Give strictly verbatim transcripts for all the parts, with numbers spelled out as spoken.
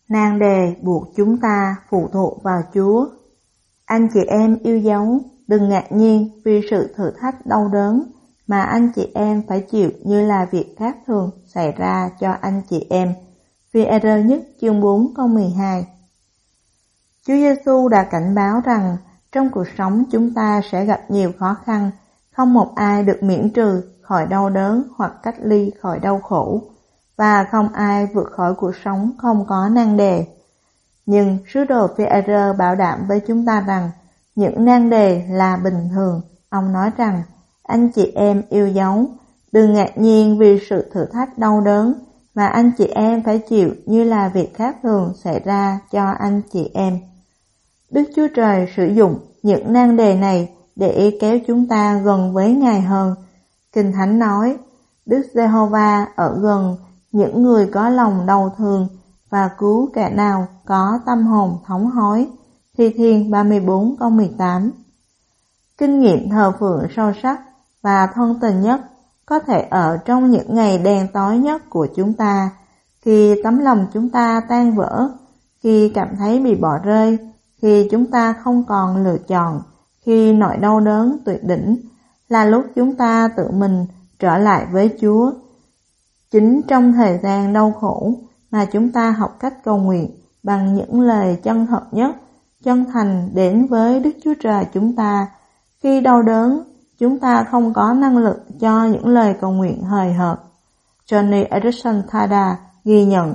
Nan đề buộc chúng ta phụ thuộc vào Chúa. Anh chị em yêu dấu, đừng ngạc nhiên vì sự thử thách đau đớn mà anh chị em phải chịu như là việc khác thường xảy ra cho anh chị em. Phi-e-rơ nhất chương bốn câu mười hai. Chúa Giêsu đã cảnh báo rằng trong cuộc sống chúng ta sẽ gặp nhiều khó khăn, không một ai được miễn trừ khỏi đau đớn hoặc cách ly khỏi đau khổ, và không ai vượt khỏi cuộc sống không có nan đề. Nhưng sứ đồ Phi-e-rơ bảo đảm với chúng ta rằng những nan đề là bình thường. Ông nói rằng, anh chị em yêu dấu, đừng ngạc nhiên vì sự thử thách đau đớn mà anh chị em phải chịu như là việc khác thường xảy ra cho anh chị em. Đức Chúa Trời sử dụng những nan đề này để kéo chúng ta gần với Ngài hơn. Kinh Thánh nói, Đức Giê-hô-va ở gần những người có lòng đau thương và cứu kẻ nào có tâm hồn thống hối. Thi Thiên ba mươi bốn câu mười tám. Kinh nghiệm thờ phượng sâu sắc và thân tình nhất có thể ở trong những ngày đen tối nhất của chúng ta, khi tấm lòng chúng ta tan vỡ, khi cảm thấy bị bỏ rơi, khi chúng ta không còn lựa chọn, khi nỗi đau đớn tuyệt đỉnh, là lúc chúng ta tự mình trở lại với Chúa. Chính trong thời gian đau khổ mà chúng ta học cách cầu nguyện bằng những lời chân thật nhất, chân thành đến với Đức Chúa Trời chúng ta. Khi đau đớn, chúng ta không có năng lực cho những lời cầu nguyện hời hợt. Johnny Edison Tada ghi nhận,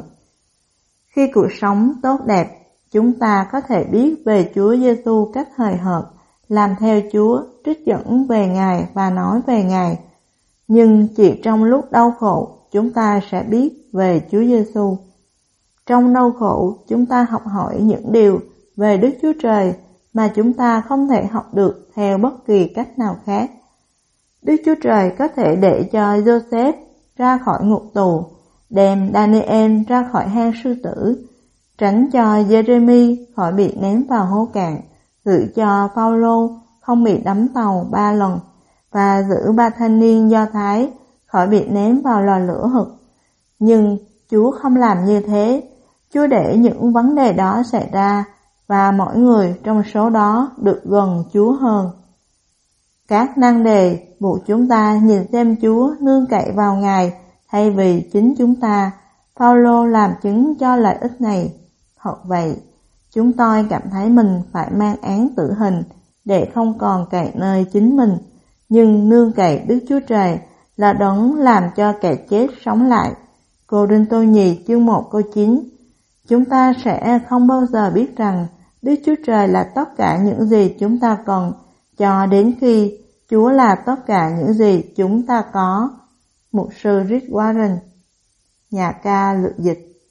khi cuộc sống tốt đẹp, chúng ta có thể biết về Chúa Giêsu cách hời hợt, làm theo Chúa, trích dẫn về Ngài và nói về Ngài. Nhưng chỉ trong lúc đau khổ, chúng ta sẽ biết về Chúa Giêsu. Trong đau khổ, chúng ta học hỏi những điều về Đức Chúa Trời mà chúng ta không thể học được theo bất kỳ cách nào khác. Đức Chúa Trời có thể để cho Joseph ra khỏi ngục tù, đem Daniel ra khỏi hang sư tử, tránh cho Jeremy khỏi bị ném vào hố cạn, giữ cho Phaolô không bị đắm tàu ba lần, và giữ ba thanh niên Do Thái khỏi bị ném vào lò lửa hực. Nhưng Chúa không làm như thế. Chúa để những vấn đề đó xảy ra, và mỗi người trong số đó được gần Chúa hơn. Các nan đề buộc chúng ta nhìn xem Chúa nương cậy vào Ngài thay vì chính chúng ta. Phaolô làm chứng cho lợi ích này. Thật vậy, chúng tôi cảm thấy mình phải mang án tử hình để không còn cậy nơi chính mình, nhưng nương cậy Đức Chúa Trời là đấng làm cho kẻ chết sống lại. Cô-rinh-tô nhì chương một câu chín. Chúng ta sẽ không bao giờ biết rằng Đức Chúa Trời là tất cả những gì chúng ta cần, cho đến khi Chúa là tất cả những gì chúng ta có. Mục sư Rick Warren, nhà ca lược dịch.